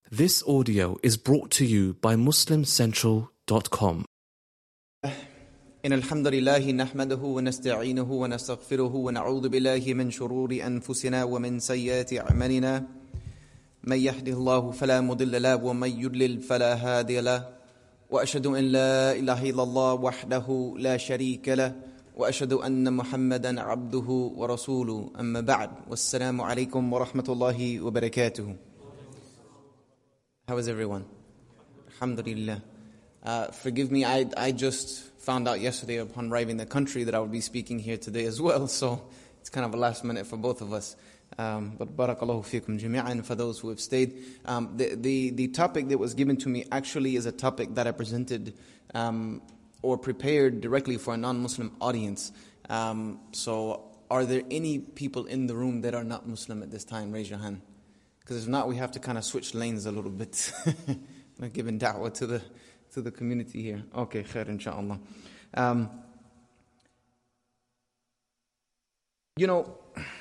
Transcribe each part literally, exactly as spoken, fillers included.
This audio is brought to you by muslim central dot com. إن الحمد لله نحمده ونستعينه ونستغفره ونعوذ بالله من شرور أنفسنا ومن سيئات أعمالنا من يهده الله فلا مضل له ومن يضلل فلا هادي له وأشهد أن لا إله إلا الله وحده لا شريك له وأشهد أن محمدا عبده ورسوله أما بعد والسلام عليكم ورحمة الله وبركاته. How is everyone? Alhamdulillah. Uh, forgive me, I I just found out yesterday upon arriving in the country that I would be speaking here today as well, so it's kind of a last minute for both of us. Um, but barakallahu fikum jami'an for those who have stayed. Um, the, the, the topic that was given to me actually is a topic that I presented um, or prepared directly for a non-Muslim audience. Um, so are there any people in the room that are not Muslim at this time? Raise your hand. Because if not, we have to kind of switch lanes a little bit. Not giving da'wah to the to the community here. Okay, khair, inshaAllah. Um, you know,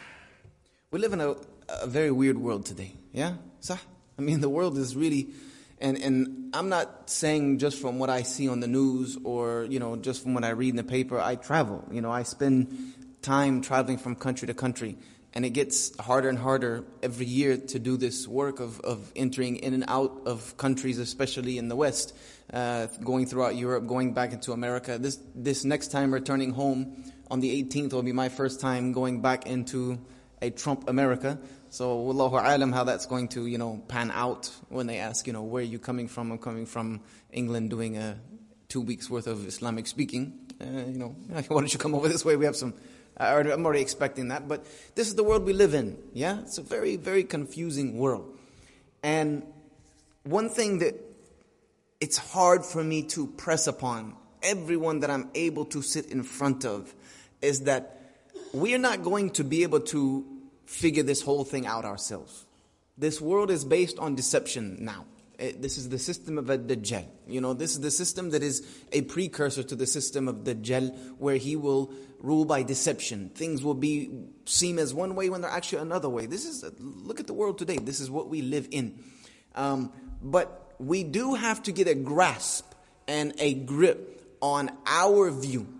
we live in a, a very weird world today. Yeah? Sah? I mean, the world is really, and, and I'm not saying just from what I see on the news or, you know, just from what I read in the paper. I travel. You know, I spend time traveling from country to country. And it gets harder and harder every year to do this work of, of entering in and out of countries, especially in the West, uh, going throughout Europe, going back into America. This this next time returning home on the eighteenth will be my first time going back into a Trump America. So, wallahu alam, how that's going to, you know, pan out when they ask, you know, where are you coming from? I'm coming from England doing a two weeks worth of Islamic speaking. Uh, you know, why don't you come over this way? We have some... I'm already expecting that, but this is the world we live in, yeah? It's a very, very confusing world. And one thing that it's hard for me to press upon everyone that I'm able to sit in front of is that we're not going to be able to figure this whole thing out ourselves. This world is based on deception now. This is the system of Ad-Dajjal. You know, this is the system that is a precursor to the system of Dajjal, where he will rule by deception. Things will be seem as one way when they're actually another way. This is, look at the world today. This is what we live in. Um, but we do have to get a grasp and a grip on our view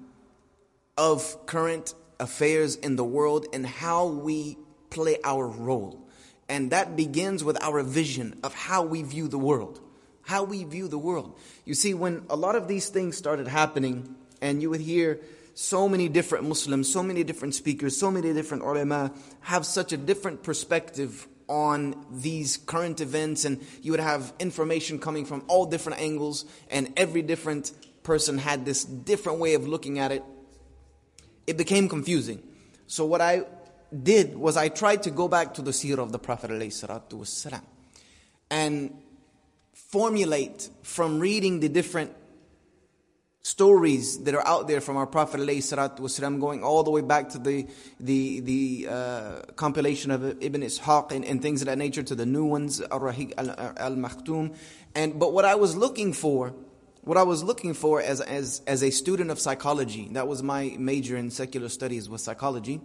of current affairs in the world and how we play our role. And that begins with our vision of how we view the world. How we view the world. You see, when a lot of these things started happening, and you would hear so many different Muslims, so many different speakers, so many different ulama have such a different perspective on these current events, and you would have information coming from all different angles, and every different person had this different way of looking at it. It became confusing. So what I did was I tried to go back to the seerah of the Prophet ﷺ and formulate from reading the different stories that are out there from our Prophet ﷺ, going all the way back to the the the uh, compilation of Ibn Ishaq and, and things of that nature, to the new ones, Al-Rahiq Al-Makhtum. And but what I was looking for, what I was looking for as as as a student of psychology, that was my major in secular studies, was psychology.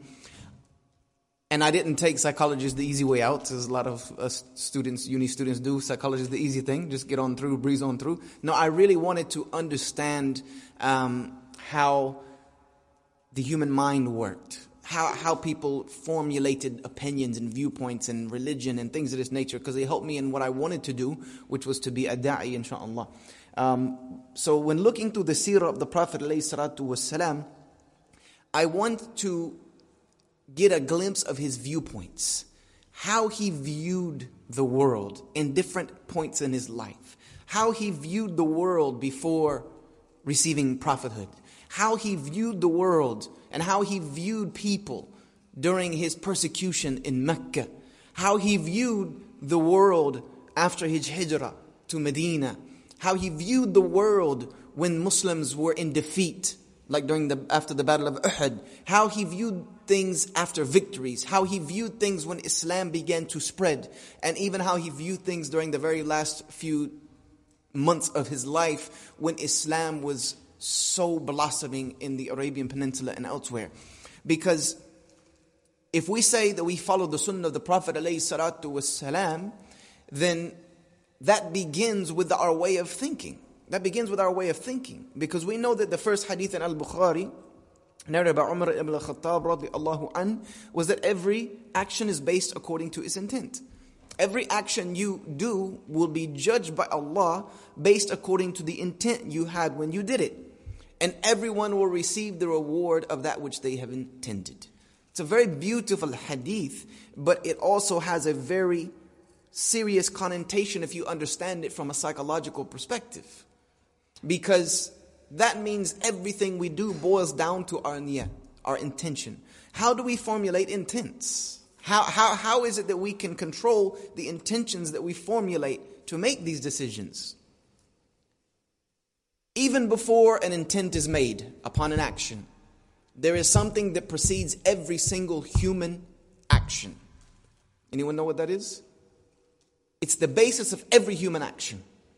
And I didn't take psychology as the easy way out, as a lot of uh, students, uni students do. Psychology is the easy thing, just get on through, breeze on through. No, I really wanted to understand um, how the human mind worked, how how people formulated opinions and viewpoints and religion and things of this nature, because they helped me in what I wanted to do, which was to be a da'i, inshaAllah. Um, so when looking through the seerah of the Prophet ﷺ, I want to get a glimpse of his viewpoints, how he viewed the world in different points in his life, how he viewed the world before receiving prophethood, how he viewed the world and how he viewed people during his persecution in Mecca, how he viewed the world after his hijrah to Medina, how he viewed the world when Muslims were in defeat, like during the after the battle of Uhud, how he viewed things after victories, how he viewed things when Islam began to spread, and even how he viewed things during the very last few months of his life when Islam was so blossoming in the Arabian Peninsula and elsewhere. Because if we say that we follow the sunnah of the Prophet ﷺ, then that begins with our way of thinking. That begins with our way of thinking. Because we know that the first hadith in Al-Bukhari, narrated by Umar ibn al-Khattab radiallahu an, was that every action is based according to its intent. Every action you do will be judged by Allah based according to the intent you had when you did it. And everyone will receive the reward of that which they have intended. It's a very beautiful hadith, but it also has a very serious connotation if you understand it from a psychological perspective. Because that means everything we do boils down to our niyyah, our intention. How do we formulate intents? How, how, how is it that we can control the intentions that we formulate to make these decisions? Even before an intent is made upon an action, there is something that precedes every single human action. Anyone know what that is? It's the basis of every human action.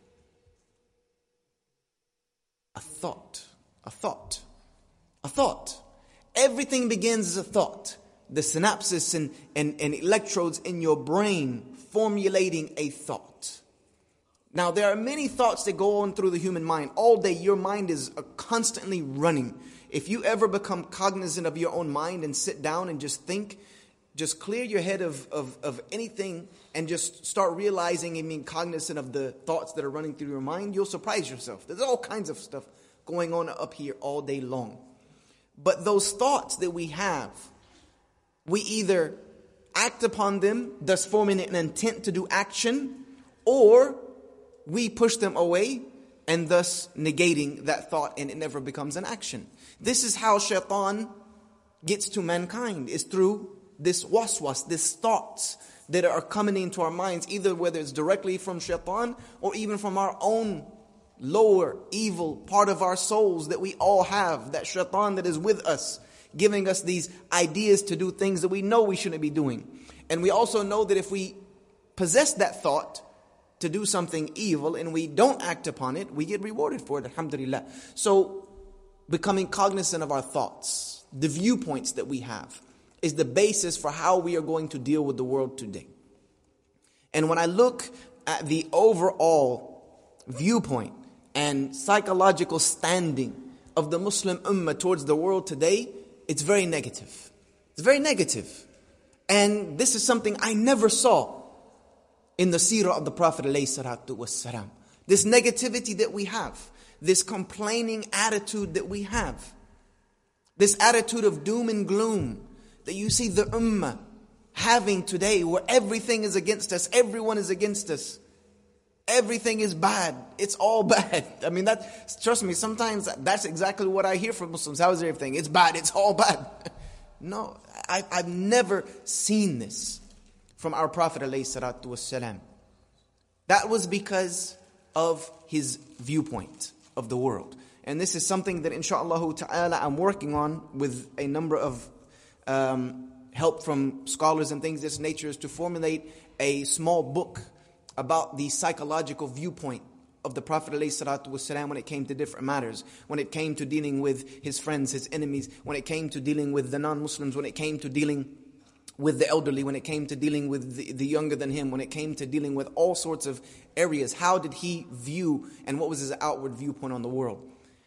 A thought. A thought. A thought. Everything begins as a thought. The synapses and, and, and electrodes in your brain formulating a thought. Now, there are many thoughts that go on through the human mind. All day, your mind is constantly running. If you ever become cognizant of your own mind and sit down and just think, just clear your head of, of, of anything and just start realizing and being cognizant of the thoughts that are running through your mind, you'll surprise yourself. There's all kinds of stuff going on up here all day long. But those thoughts that we have, we either act upon them, thus forming an intent to do action, or we push them away and thus negating that thought, and it never becomes an action. This is how shaitan gets to mankind, is through this waswas, these thoughts that are coming into our minds, either whether it's directly from shaitan or even from our own lower evil part of our souls that we all have, that shaitan that is with us, giving us these ideas to do things that we know we shouldn't be doing. And we also know that if we possess that thought to do something evil and we don't act upon it, we get rewarded for it, alhamdulillah. So becoming cognizant of our thoughts, the viewpoints that we have, is the basis for how we are going to deal with the world today. And when I look at the overall viewpoint and psychological standing of the Muslim ummah towards the world today, it's very negative. It's very negative. And this is something I never saw in the seerah of the Prophet ﷺ. This negativity that we have, this complaining attitude that we have, this attitude of doom and gloom that you see the ummah having today, where everything is against us, everyone is against us, everything is bad, it's all bad. I mean, that, trust me, sometimes that's exactly what I hear from Muslims. How is everything? It's bad, it's all bad. No, I, I've never seen this from our Prophet ﷺ. That was because of his viewpoint of the world. And this is something that inshaAllah ta'ala I'm working on with a number of Um, help from scholars and things of this nature, is to formulate a small book about the psychological viewpoint of the Prophet ﷺ when it came to different matters, when it came to dealing with his friends, his enemies, when it came to dealing with the non-Muslims, when it came to dealing with the elderly, when it came to dealing with the, the younger than him, when it came to dealing with all sorts of areas. How did he view and what was his outward viewpoint on the world?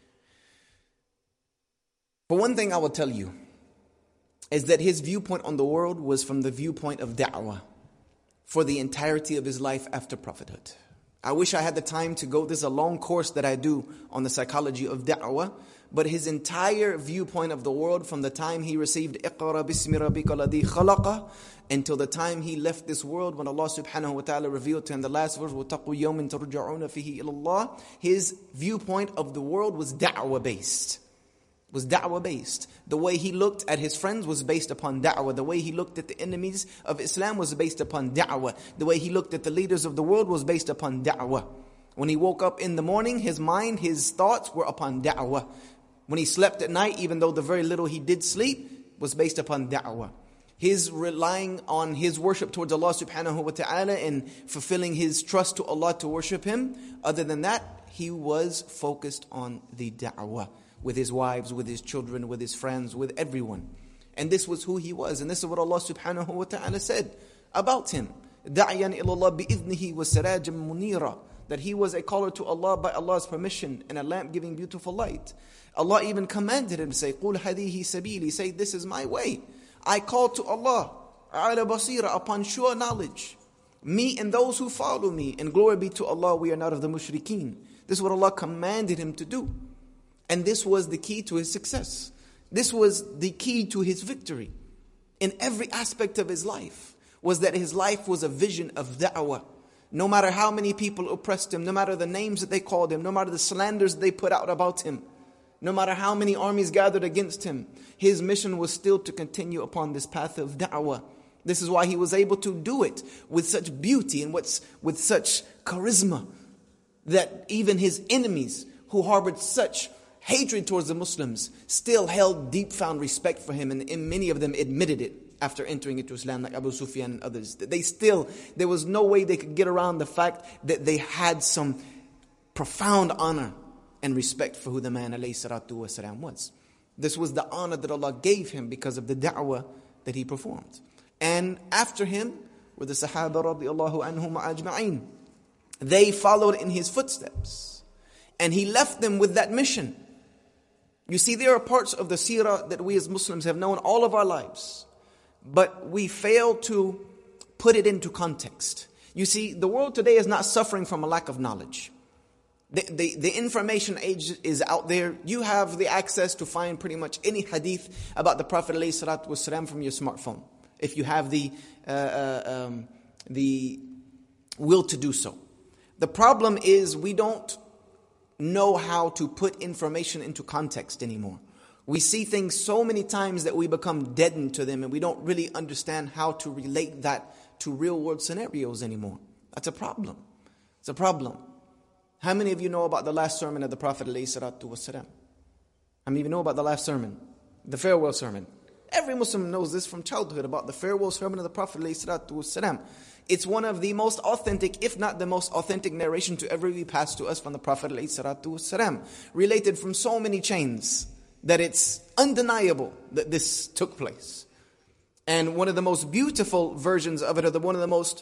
For one thing, I will tell you, is that his viewpoint on the world was from the viewpoint of da'wah for the entirety of his life after prophethood. I wish I had the time to go, this is a long course that I do on the psychology of da'wah, but his entire viewpoint of the world from the time he received Iqra bismi rabbika alladhi khalaqa until the time he left this world, when Allah subhanahu wa ta'ala revealed to him the last verse, وَتَقُوا يَوْمٍ تَرْجَعُونَ فِيهِ إِلَى اللَّهِ. His viewpoint of the world was da'wah based. was da'wah based. The way he looked at his friends was based upon da'wah. The way he looked at the enemies of Islam was based upon da'wah. The way he looked at the leaders of the world was based upon da'wah. When he woke up in the morning, his mind, his thoughts were upon da'wah. When he slept at night, even though the very little he did sleep, was based upon da'wah. His relying on his worship towards Allah subhanahu wa ta'ala and fulfilling his trust to Allah to worship Him. Other than that, he was focused on the da'wah. With his wives, with his children, with his friends, with everyone. And this was who he was. And this is what Allah subhanahu wa ta'ala said about him. دَعْيًا إِلَى اللَّهِ بِإِذْنِهِ وَسِرَاجًا مُنِيرًا, that he was a caller to Allah by Allah's permission and a lamp giving beautiful light. Allah even commanded him to say, قُلْ هَذِهِ سَبِيلِ, say, this is my way. I call to Allah, عَلَى بَصِيرًا, upon sure knowledge. Me and those who follow me, and glory be to Allah, we are not of the mushrikeen. This is what Allah commanded him to do. And this was the key to his success. This was the key to his victory. In every aspect of his life, was that his life was a vision of da'wah. No matter how many people oppressed him, no matter the names that they called him, no matter the slanders they put out about him, no matter how many armies gathered against him, his mission was still to continue upon this path of da'wah. This is why he was able to do it with such beauty and with, with such charisma, that even his enemies who harbored such hatred towards the Muslims still held deep found respect for him, and, and many of them admitted it after entering into Islam, like Abu Sufyan and others. They still, there was no way they could get around the fact that they had some profound honor and respect for who the man alayhi salatu wasalam was. This was the honor that Allah gave him because of the da'wah that he performed. And after him were the Sahaba radiallahu anhum ajma'in. They followed in his footsteps. And he left them with that mission. You see, there are parts of the seerah that we as Muslims have known all of our lives, but we fail to put it into context. You see, the world today is not suffering from a lack of knowledge. The, the, the information age is out there. You have the access to find pretty much any hadith about the Prophet ﷺ from your smartphone, if you have the, uh, uh, um, the will to do so. The problem is we don't know how to put information into context anymore. We see things so many times that we become deadened to them, and we don't really understand how to relate that to real world scenarios anymore. That's a problem. It's a problem. How many of you know about the last sermon of the Prophet ﷺ? How many of you know about the last sermon? The farewell sermon. Every Muslim knows this from childhood about the farewell sermon of the Prophet ﷺ. It's one of the most authentic, if not the most authentic narration to ever be passed to us from the Prophet ﷺ. Related from so many chains that it's undeniable that this took place. And one of the most beautiful versions of it, or the, one of the most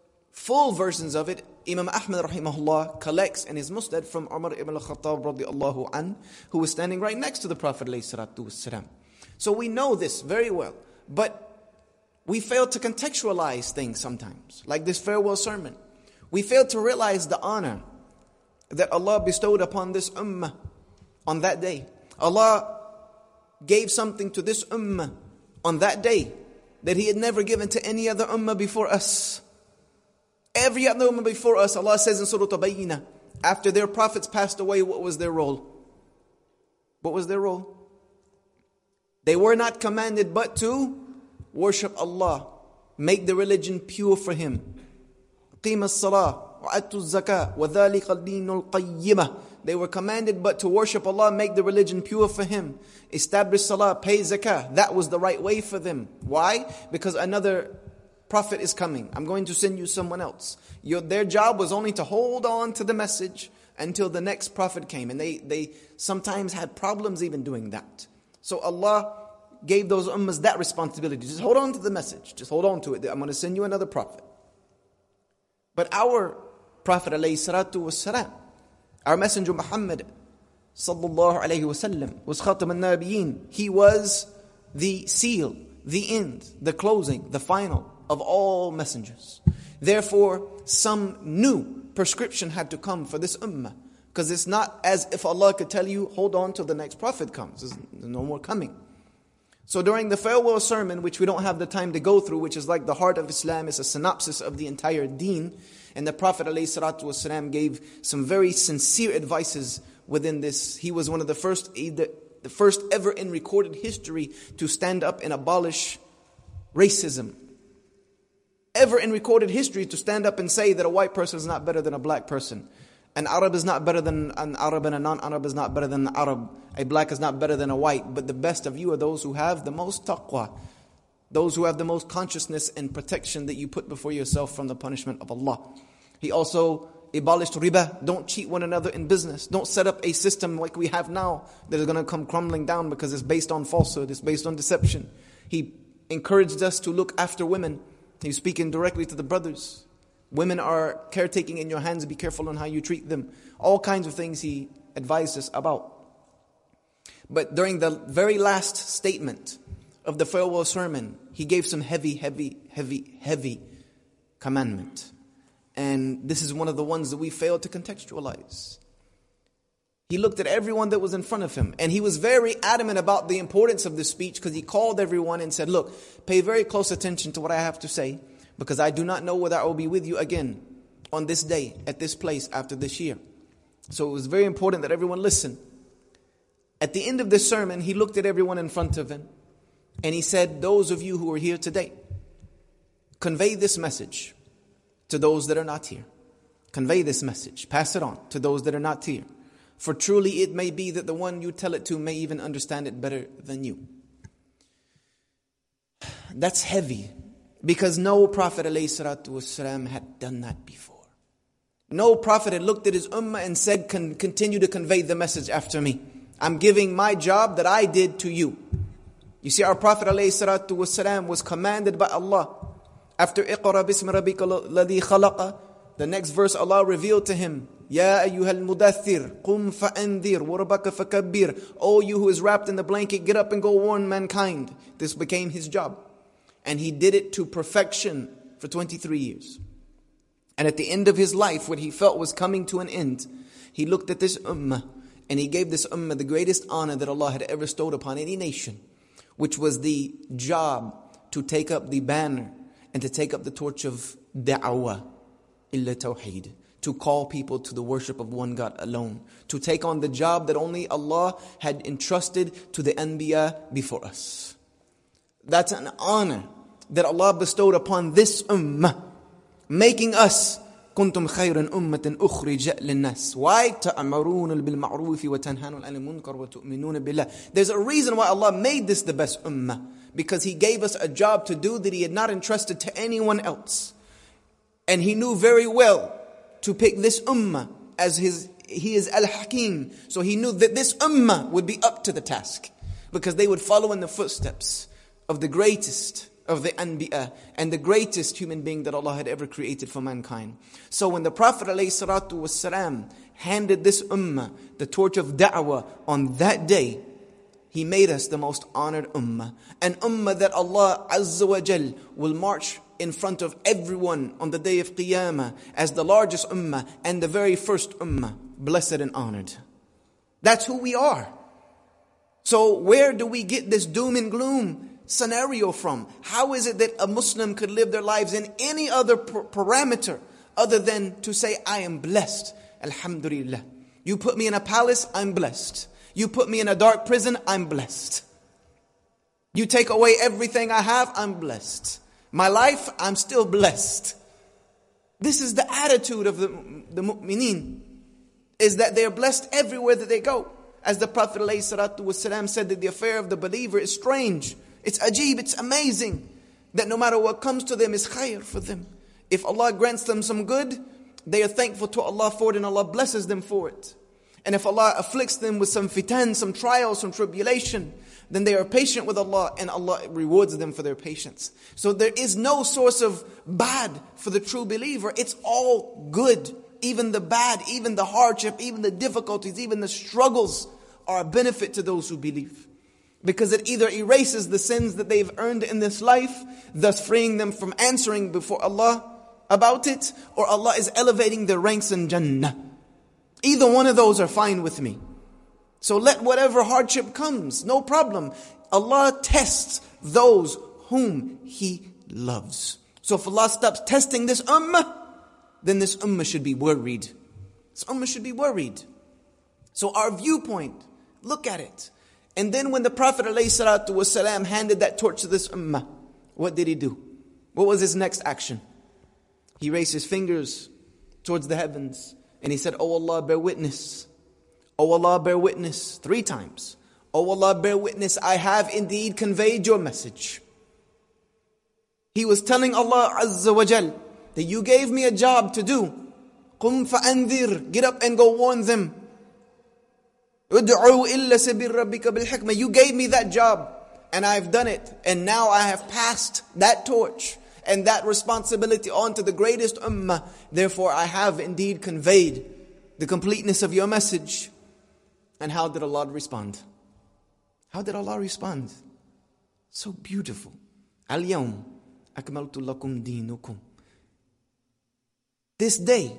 full versions of it, Imam Ahmad rahimahullah collects in his Musnad from Umar ibn al-Khattab radiallahu anhu, who was standing right next to the Prophet ﷺ. So we know this very well, but we fail to contextualize things sometimes, like this farewell sermon. We fail to realize the honor that Allah bestowed upon this ummah on that day. Allah gave something to this ummah on that day that He had never given to any other ummah before us. Every other ummah before us, Allah says in Surah Tabayyinah, after their prophets passed away, what was their role? What was their role? They were not commanded but to worship Allah, make the religion pure for Him. قِيمَ الصَّلَاةِ وَأَتُّوا الزَّكَاةِ وَذَلِكَ الدِّينُ الْقَيِّمَةِ. They were commanded but to worship Allah, make the religion pure for Him. Establish salah, pay zakah. That was the right way for them. Why? Because another prophet is coming. I'm going to send you someone else. Your, their job was only to hold on to the message until the next prophet came. And they, they sometimes had problems even doing that. So Allah gave those ummahs that responsibility. Just hold on to the message. Just hold on to it. I'm going to send you another prophet. But our Prophet alayhi salatu wassalam, our messenger Muhammad sallallahu alayhi wasallam, was Khatam al-Nabiyyin. He was the seal, the end, the closing, the final of all messengers. Therefore, some new prescription had to come for this ummah. Because it's not as if Allah could tell you, hold on till the next prophet comes. There's no more coming. So during the farewell sermon, which we don't have the time to go through, which is like the heart of Islam, it's a synopsis of the entire deen. And the Prophet ﷺ gave some very sincere advices within this. He was one of the first, the first ever in recorded history to stand up and abolish racism. Ever in recorded history to stand up and say that a white person is not better than a black person. An Arab is not better than an Arab, and a non-Arab is not better than an Arab. A black is not better than a white. But the best of you are those who have the most taqwa. Those who have the most consciousness and protection that you put before yourself from the punishment of Allah. He also abolished riba. Don't cheat one another in business. Don't set up a system like we have now that is going to come crumbling down because it's based on falsehood. It's based on deception. He encouraged us to look after women He was speaking directly to the brothers. Women are caretaking in your hands, be careful on how you treat them. All kinds of things he advised us about. But during the very last statement of the farewell sermon, he gave some heavy, heavy, heavy, heavy commandment. And this is one of the ones that we failed to contextualize. He looked at everyone that was in front of him, and he was very adamant about the importance of this speech, because he called everyone and said, look, pay very close attention to what I have to say, because I do not know whether I will be with you again on this day, at this place, after this year. So it was very important that everyone listen. At the end of this sermon, he looked at everyone in front of him, and he said, those of you who are here today, convey this message to those that are not here. Convey this message. Pass it on to those that are not here. For truly it may be that the one you tell it to may even understand it better than you. That's heavy, because no Prophet ﷺ had done that before. No Prophet had looked at his ummah and said, Con- continue to convey the message after me. I'm giving my job that I did to you. You see, our Prophet ﷺ was commanded by Allah. After Iqra bismi rabbika alladhi khalaqa, the next verse Allah revealed to him, Ya ayyuhal mudaththir, qum fa'andhir, warabbaka fakabbir. O you who is wrapped in the blanket, get up and go warn mankind. This became his job. And he did it to perfection for twenty-three years. And at the end of his life, what he felt was coming to an end, he looked at this ummah, and he gave this ummah the greatest honor that Allah had ever bestowed upon any nation, which was the job to take up the banner and to take up the torch of da'wah, illa tawheed, to call people to the worship of one God alone, to take on the job that only Allah had entrusted to the Anbiya before us. That's an honor that Allah bestowed upon this ummah, making us كنتم خيرا أمة أخرجت للناس. Why? تأمرون بالمعروف وتنهون عن المنكر وتؤمنون بالله. There's a reason why Allah made this the best ummah, because He gave us a job to do that He had not entrusted to anyone else. And He knew very well to pick this ummah as His, He is Al-Hakim. So He knew that this ummah would be up to the task, because they would follow in the footsteps of the greatest of the Anbiya and the greatest human being that Allah had ever created for mankind. So when the Prophet ﷺ handed this ummah the torch of da'wah on that day, he made us the most honored ummah. An ummah that Allah Azza wa Jal will march in front of everyone on the day of Qiyamah as the largest ummah and the very first ummah, blessed and honored. That's who we are. So where do we get this doom and gloom scenario from? How is it that a Muslim could live their lives in any other per- parameter other than to say, I am blessed, alhamdulillah. You put me in a palace, I'm blessed. You put me in a dark prison, I'm blessed. You take away everything I have, I'm blessed. My life, I'm still blessed. This is the attitude of the, the mu'mineen, is that they are blessed everywhere that they go. As the Prophet ﷺ said, that the affair of the believer is strange. It's ajib, it's amazing, that no matter what comes to them is khair for them. If Allah grants them some good, they are thankful to Allah for it, and Allah blesses them for it. And if Allah afflicts them with some fitan, some trials, some tribulation, then they are patient with Allah, and Allah rewards them for their patience. So there is no source of bad for the true believer. It's all good. Even the bad, even the hardship, even the difficulties, even the struggles are a benefit to those who believe. Because it either erases the sins that they've earned in this life, thus freeing them from answering before Allah about it, or Allah is elevating their ranks in Jannah. Either one of those are fine with me. So let whatever hardship comes, no problem. Allah tests those whom He loves. So if Allah stops testing this ummah, then this ummah should be worried. This ummah should be worried. So our viewpoint, look at it. And then when the Prophet ﷺ handed that torch to this ummah, what did he do? What was his next action? He raised his fingers towards the heavens and he said, Oh Allah, bear witness. Oh Allah, bear witness. Three times. Oh Allah, bear witness. I have indeed conveyed your message. He was telling Allah Azza wa Jal that you gave me a job to do. Qum fa'andhir. Get up and go warn them. You gave me that job and I've done it, and now I have passed that torch, and that responsibility onto the greatest ummah. Therefore, I have indeed conveyed the completeness of your message. And how did Allah respond? How did Allah respond? So beautiful. Al-yawm akmaltu lakum dinukum. This day,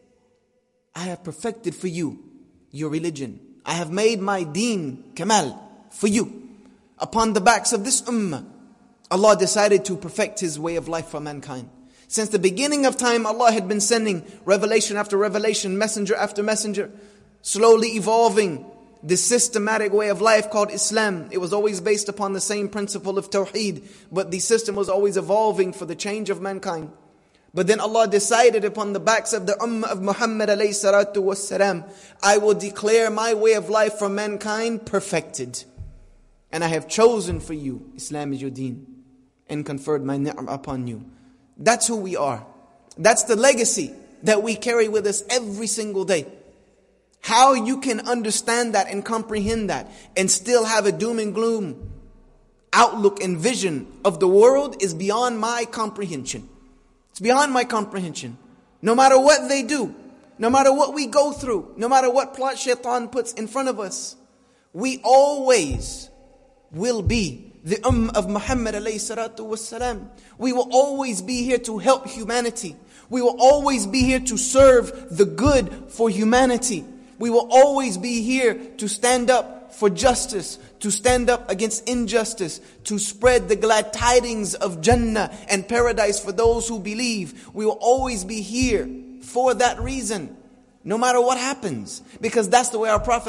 I have perfected for you your religion. I have made my deen, kamal, for you. Upon the backs of this ummah, Allah decided to perfect His way of life for mankind. Since the beginning of time, Allah had been sending revelation after revelation, messenger after messenger, slowly evolving this systematic way of life called Islam. It was always based upon the same principle of Tawheed, but the system was always evolving for the change of mankind. But then Allah decided upon the backs of the ummah of Muhammad alayhi salatu wassalam, I will declare my way of life for mankind perfected. And I have chosen for you, Islam is your deen, and conferred my ni'mah upon you. That's who we are. That's the legacy that we carry with us every single day. How you can understand that and comprehend that and still have a doom and gloom outlook and vision of the world is beyond my comprehension. It's beyond my comprehension. No matter what they do, no matter what we go through, no matter what plot shaitan puts in front of us, we always will be the ummah of Muhammad alayhi salatu wassalam. We will always be here to help humanity. We will always be here to serve the good for humanity. We will always be here to stand up for justice, to stand up against injustice, to spread the glad tidings of Jannah and paradise for those who believe. We will always be here for that reason, no matter what happens. Because that's the way our Prophet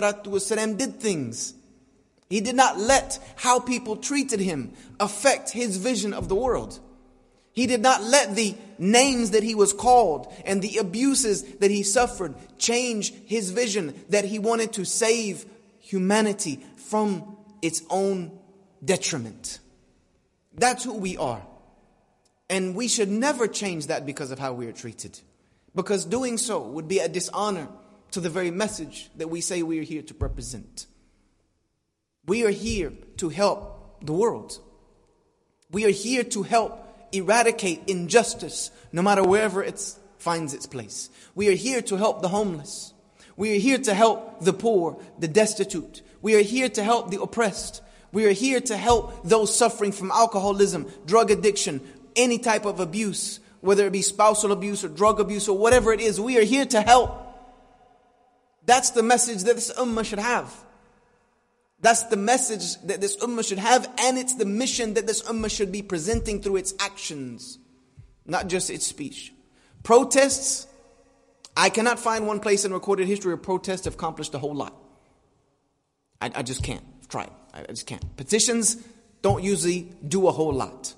ﷺ did things. He did not let how people treated him affect his vision of the world. He did not let the names that he was called and the abuses that he suffered change his vision that he wanted to save humanity from its own detriment. That's who we are. And we should never change that because of how we are treated. Because doing so would be a dishonor to the very message that we say we are here to represent. We are here to help the world. We are here to help eradicate injustice, no matter wherever it finds its place. We are here to help the homeless. We are here to help the poor, the destitute. We are here to help the oppressed. We are here to help those suffering from alcoholism, drug addiction, any type of abuse, whether it be spousal abuse or drug abuse or whatever it is. We are here to help. That's the message that this ummah should have. That's the message that this ummah should have, and it's the mission that this ummah should be presenting through its actions, not just its speech. Protests, I cannot find one place in recorded history where protests have accomplished a whole lot. I, I just can't. I've tried. I, I just can't. Petitions don't usually do a whole lot.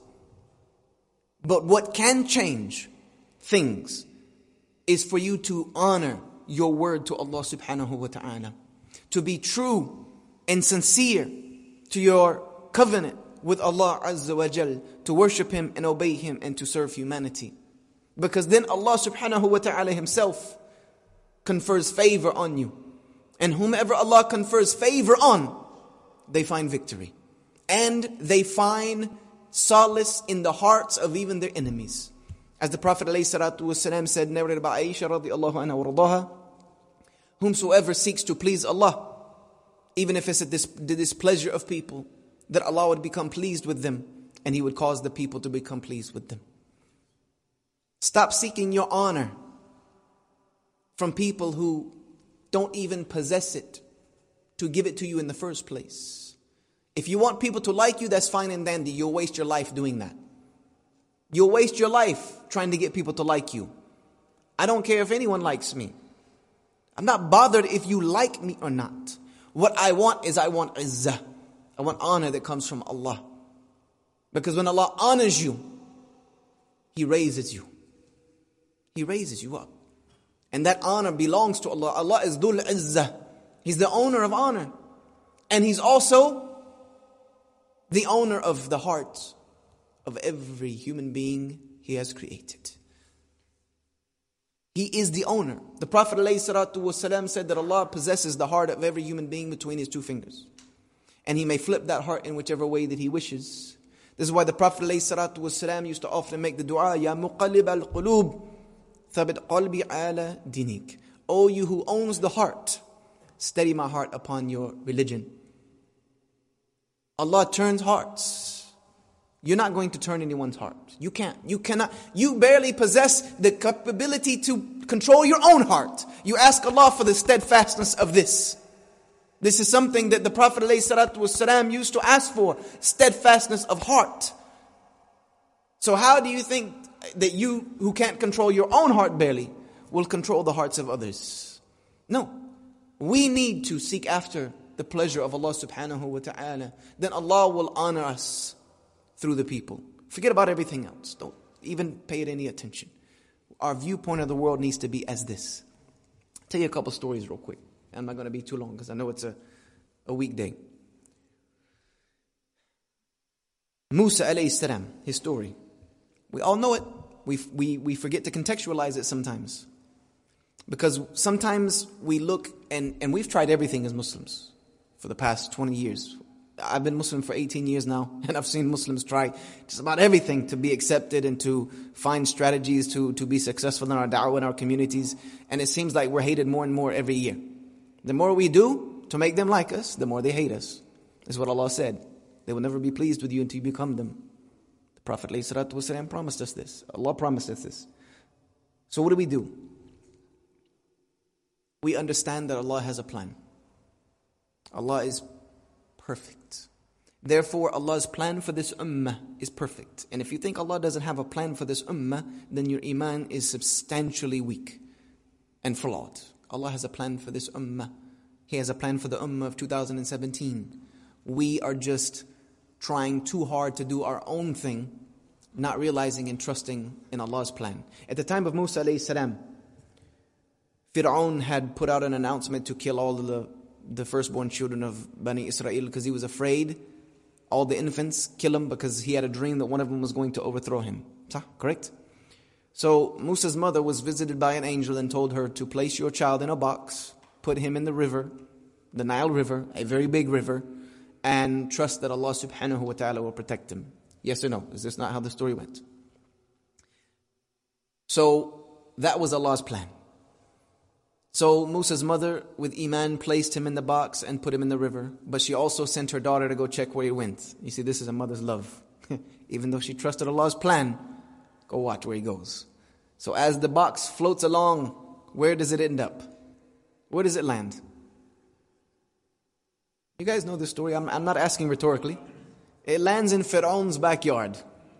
But what can change things is for you to honor your word to Allah subhanahu wa ta'ala, to be true and sincere to your covenant with Allah Azza wa Jal, to worship Him and obey Him and to serve humanity. Because then Allah subhanahu wa ta'ala Himself confers favor on you. And whomever Allah confers favor on, they find victory. And they find solace in the hearts of even their enemies. As the Prophet ﷺ said, narrated about Aisha radiallahu anha wa radaha, whomsoever seeks to please Allah, even if it's at this, the displeasure of people, that Allah would become pleased with them and He would cause the people to become pleased with them. Stop seeking your honor from people who don't even possess it to give it to you in the first place. If you want people to like you, that's fine and dandy. You'll waste your life doing that. You'll waste your life trying to get people to like you. I don't care if anyone likes me. I'm not bothered if you like me or not. What I want is I want izzah. I want honor that comes from Allah. Because when Allah honors you, He raises you. He raises you up. And that honor belongs to Allah. Allah is Dhul Izzah. He's the owner of honor. And He's also the owner of the hearts of every human being He has created. He is the owner. The Prophet ﷺ said that Allah possesses the heart of every human being between His two fingers. And He may flip that heart in whichever way that He wishes. This is why the Prophet ﷺ used to often make the dua, Ya muqallib al-qulub, thabit qalbi ala dinik. O you who owns the heart, steady my heart upon your religion. Allah turns hearts. You're not going to turn anyone's heart. You can't. You cannot. You barely possess the capability to control your own heart. You ask Allah for the steadfastness of this. This is something that the Prophet ﷺ used to ask for, steadfastness of heart. So how do you think that you, who can't control your own heart barely, will control the hearts of others? No. We need to seek after the pleasure of Allah subhanahu wa ta'ala. Then Allah will honor us through the people. Forget about everything else. Don't even pay it any attention. Our viewpoint of the world needs to be as this. I'll tell you a couple stories real quick. I'm not going to be too long because I know it's a, a weekday. Musa alayhi salam, his story. We all know it. We, we, we forget to contextualize it sometimes. Because sometimes we look, and, and we've tried everything as Muslims for the past twenty years. I've been Muslim for eighteen years now, and I've seen Muslims try just about everything to be accepted and to find strategies to, to be successful in our da'wah in our communities. And it seems like we're hated more and more every year. The more we do to make them like us, the more they hate us. This is what Allah said. They will never be pleased with you until you become them. The Prophet ﷺ promised us this. Allah promised us this. So what do we do? We understand that Allah has a plan. Allah is perfect. Therefore, Allah's plan for this ummah is perfect. And if you think Allah doesn't have a plan for this ummah, then your iman is substantially weak and flawed. Allah has a plan for this ummah. He has a plan for the ummah of two thousand seventeen. We are just trying too hard to do our own thing, not realizing and trusting in Allah's plan. At the time of Musa alayhi salam, Fir'aun had put out an announcement to kill all of the, the firstborn children of Bani Israel because he was afraid. All the infants, kill them because he had a dream that one of them was going to overthrow him. Correct? So Musa's mother was visited by an angel and told her to place your child in a box, put him in the river, the Nile River, a very big river, and trust that Allah subhanahu wa ta'ala will protect him. Yes or no? Is this not how the story went? So that was Allah's plan. So Musa's mother with Iman placed him in the box and put him in the river. But she also sent her daughter to go check where he went. You see, this is a mother's love. Even though she trusted Allah's plan, go watch where he goes. So as the box floats along, where does it end up? Where does it land? You guys know this story. I'm, I'm not asking rhetorically. It lands in Fir'aun's backyard.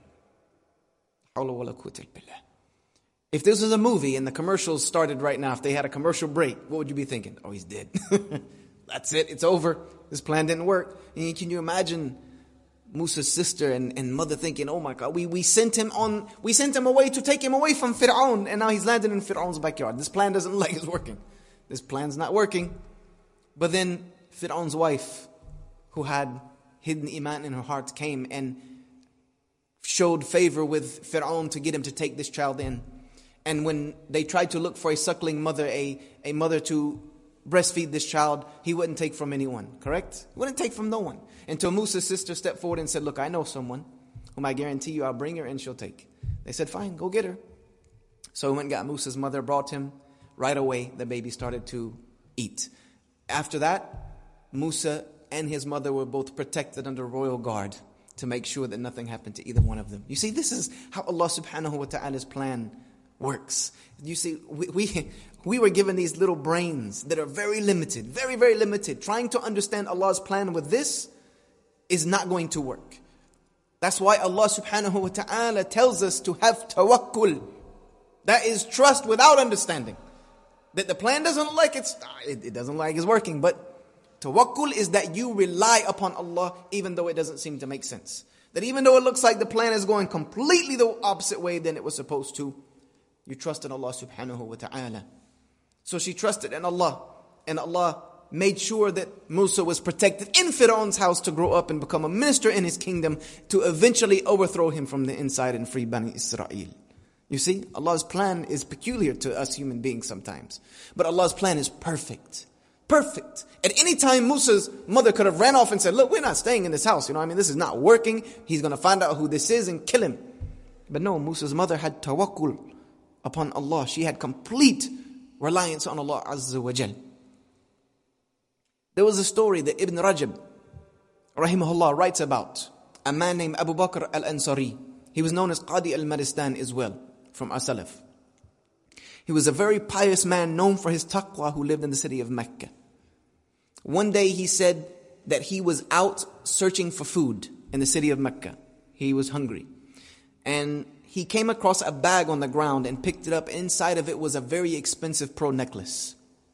If this was a movie and the commercials started right now, if they had a commercial break, what would you be thinking? Oh, he's dead. That's it. It's over. This plan didn't work. And can you imagine Musa's sister and, and mother thinking, oh my God, we, we sent him on, we sent him away to take him away from Fir'aun, and now he's landed in Fir'aun's backyard. This plan doesn't look like it's working. This plan's not working. But then Fir'aun's wife, who had hidden Iman in her heart, came and showed favor with Fir'aun to get him to take this child in. And when they tried to look for a suckling mother, a, a mother to breastfeed this child, he wouldn't take from anyone, correct? He wouldn't take from no one. Until Musa's sister stepped forward and said, look, I know someone whom I guarantee you I'll bring her and she'll take. They said, fine, go get her. So he went and got Musa's mother, brought him. Right away, the baby started to eat. After that, Musa and his mother were both protected under royal guard to make sure that nothing happened to either one of them. You see, this is how Allah subhanahu wa ta'ala's plan works. You see, we, we we were given these little brains that are very limited, very, very limited. Trying to understand Allah's plan with this is not going to work. That's why Allah subhanahu wa ta'ala tells us to have tawakkul. That is trust without understanding. That the plan doesn't look like it's, it, it doesn't look like it's working, but tawakkul is that you rely upon Allah even though it doesn't seem to make sense. That even though it looks like the plan is going completely the opposite way than it was supposed to, you trust in Allah subhanahu wa ta'ala. So she trusted in Allah. And Allah made sure that Musa was protected in Fir'aun's house to grow up and become a minister in his kingdom to eventually overthrow him from the inside and free Bani Israel. You see, Allah's plan is peculiar to us human beings sometimes. But Allah's plan is perfect. Perfect. At any time, Musa's mother could have ran off and said, look, we're not staying in this house. You know, I mean, this is not working. He's going to find out who this is and kill him. But no, Musa's mother had tawakkul upon Allah. She had complete reliance on Allah Azza wa Jal. There was a story that Ibn Rajab, rahimahullah, writes about a man named Abu Bakr al-Ansari. He was known as Qadi al-Maristan as well, from our Salaf. He was a very pious man known for his taqwa who lived in the city of Mecca. One day he said that he was out searching for food in the city of Mecca. He was hungry. And he came across a bag on the ground and picked it up. Inside of it was a very expensive pearl necklace.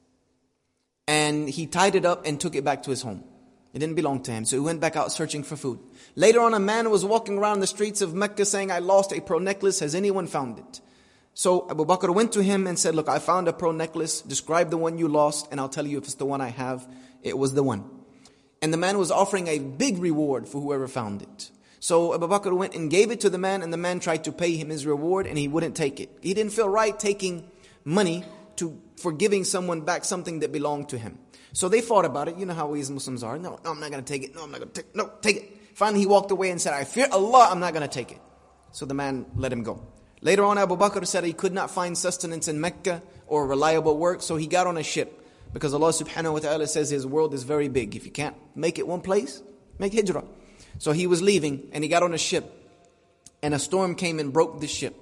And he tied it up and took it back to his home. It didn't belong to him, so he went back out searching for food. Later on, a man was walking around the streets of Mecca saying, I lost a pearl necklace. Has anyone found it? So Abu Bakr went to him and said, look, I found a pearl necklace. Describe the one you lost and I'll tell you if it's the one I have. It was the one. And the man was offering a big reward for whoever found it. So Abu Bakr went and gave it to the man, and the man tried to pay him his reward and he wouldn't take it. He didn't feel right taking money to for giving someone back something that belonged to him. So they fought about it. You know how we as Muslims are. No, no, I'm not going to take it. No, I'm not going to take it. No, take it. Finally, he walked away and said, I fear Allah, I'm not going to take it. So the man let him go. Later on, Abu Bakr said he could not find sustenance in Mecca or reliable work, so he got on a ship. Because Allah subhanahu wa ta'ala says His world is very big. If you can't make it one place, make hijrah. So he was leaving and he got on a ship. And a storm came and broke the ship.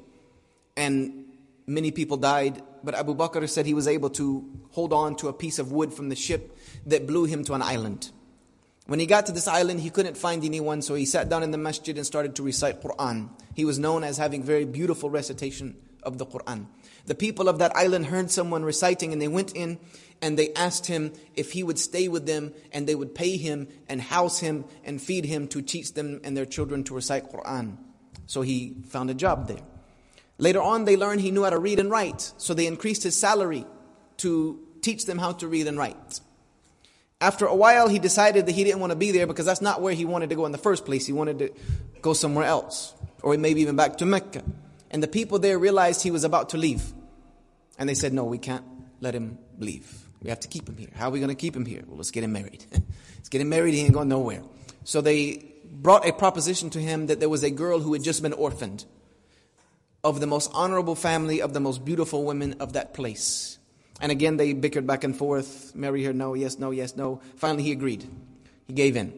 And many people died. But Abu Bakr said he was able to hold on to a piece of wood from the ship that blew him to an island. When he got to this island, he couldn't find anyone, so he sat down in the masjid and started to recite Quran. He was known as having very beautiful recitation of the Quran. The people of that island heard someone reciting, and they went in and they asked him if he would stay with them, and they would pay him and house him and feed him to teach them and their children to recite Quran. So he found a job there. Later on, they learned he knew how to read and write, so they increased his salary to teach them how to read and write. After a while, he decided that he didn't want to be there because that's not where he wanted to go in the first place. He wanted to go somewhere else, or maybe even back to Mecca. And the people there realized he was about to leave. And they said, no, we can't let him leave. We have to keep him here. How are we going to keep him here? Well, let's get him married. Let's get him married, he ain't going nowhere. So they brought a proposition to him that there was a girl who had just been orphaned, of the most honorable family, of the most beautiful women of that place. And again, they bickered back and forth. Marry her, no, yes, no, yes, no. Finally, he agreed. He gave in.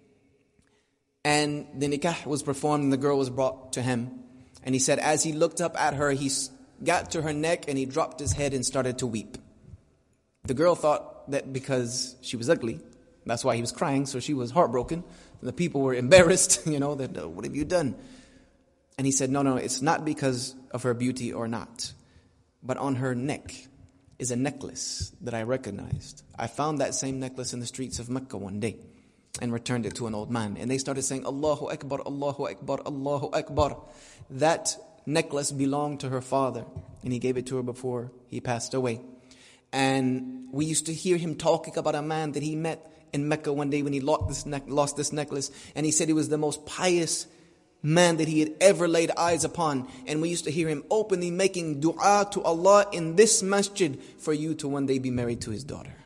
And the nikah was performed and the girl was brought to him. And he said, as he looked up at her, he got to her neck and he dropped his head and started to weep. The girl thought that because she was ugly, that's why he was crying, so she was heartbroken. The people were embarrassed, you know, that, oh, what have you done? And he said, no, no, it's not because of her beauty or not. But on her neck is a necklace that I recognized. I found that same necklace in the streets of Mecca one day and returned it to an old man. And they started saying, Allahu Akbar, Allahu Akbar, Allahu Akbar. That necklace belonged to her father, and he gave it to her before he passed away. And we used to hear him talking about a man that he met in Mecca one day when he lost this, ne- lost this necklace. And he said he was the most pious man that he had ever laid eyes upon. And we used to hear him openly making dua to Allah in this masjid for you to one day be married to his daughter.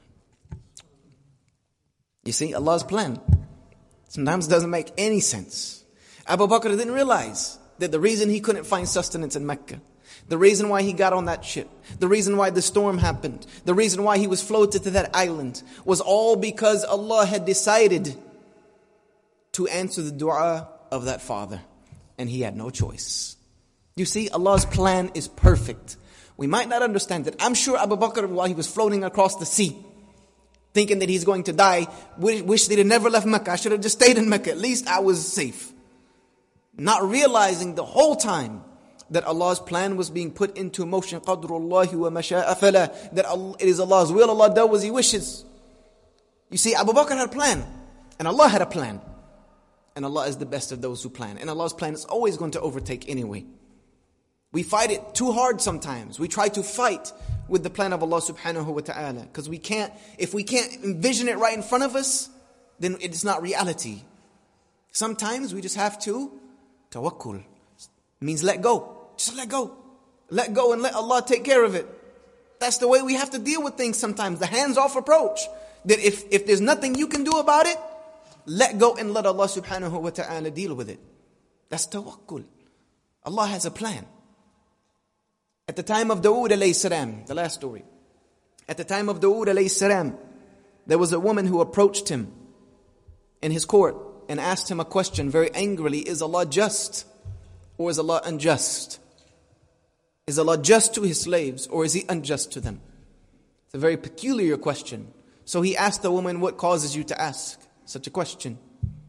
You see, Allah's plan sometimes doesn't make any sense. Abu Bakr didn't realize that the reason he couldn't find sustenance in Mecca, the reason why he got on that ship, the reason why the storm happened, the reason why he was floated to that island was all because Allah had decided to answer the dua of that father. And he had no choice. You see, Allah's plan is perfect. We might not understand it. I'm sure Abu Bakr, while he was floating across the sea, thinking that he's going to die, wish that he never left Mecca. I should have just stayed in Mecca. At least I was safe. Not realizing the whole time that Allah's plan was being put into motion. قَدْرُ اللَّهِ وَمَشَاءَ فَلَا. That it is Allah's will. Allah does as He wishes. You see, Abu Bakr had a plan. And Allah had a plan. And Allah is the best of those who plan. And Allah's plan is always going to overtake anyway. We fight it too hard sometimes. We try to fight with the plan of Allah subhanahu wa ta'ala. Because we can't, if we can't envision it right in front of us, then it's not reality. Sometimes we just have to tawakkul. It means let go. Just let go. Let go and let Allah take care of it. That's the way we have to deal with things sometimes. The hands-off approach. That if, if there's nothing you can do about it, let go and let Allah subhanahu wa ta'ala deal with it. That's tawakkul. Allah has a plan. At the time of Dawood alayhi salam, the last story. At the time of Dawood alayhi salam, there was a woman who approached him in his court and asked him a question very angrily. Is Allah just or is Allah unjust? Is Allah just to His slaves or is He unjust to them? It's a very peculiar question. So he asked the woman, what causes you to ask such a question?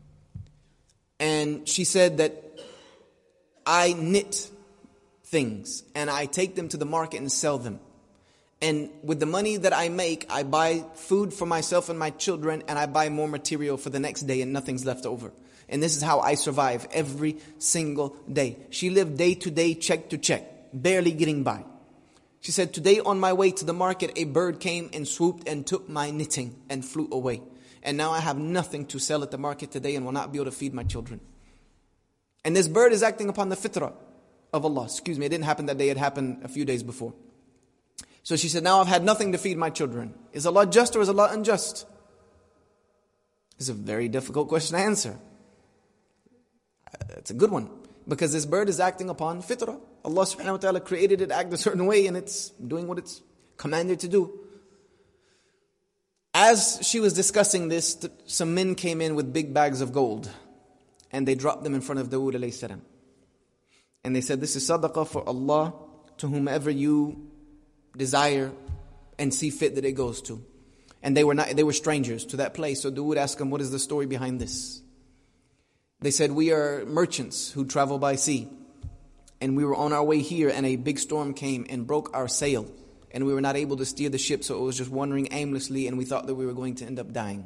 And she said that I knit things and I take them to the market and sell them. And with the money that I make, I buy food for myself and my children, and I buy more material for the next day, and nothing's left over. And this is how I survive every single day. She lived day to day, check to check, barely getting by. She said, today on my way to the market, a bird came and swooped and took my knitting and flew away. And now I have nothing to sell at the market today and will not be able to feed my children. And this bird is acting upon the fitrah of Allah. Excuse me, it didn't happen that day, it happened a few days before. So she said, now I've had nothing to feed my children. Is Allah just or is Allah unjust? It's a very difficult question to answer. It's a good one. Because this bird is acting upon fitrah. Allah subhanahu wa ta'ala created it to act a certain way and it's doing what it's commanded to do. As she was discussing this, some men came in with big bags of gold. And they dropped them in front of Dawood alayhi salam. And they said, this is sadaqah for Allah to whomever you desire and see fit that it goes to. And they were not they were strangers to that place. So Dawood asked them, what is the story behind this? They said, we are merchants who travel by sea. And we were on our way here and a big storm came and broke our sail. And we were not able to steer the ship, so it was just wandering aimlessly and we thought that we were going to end up dying.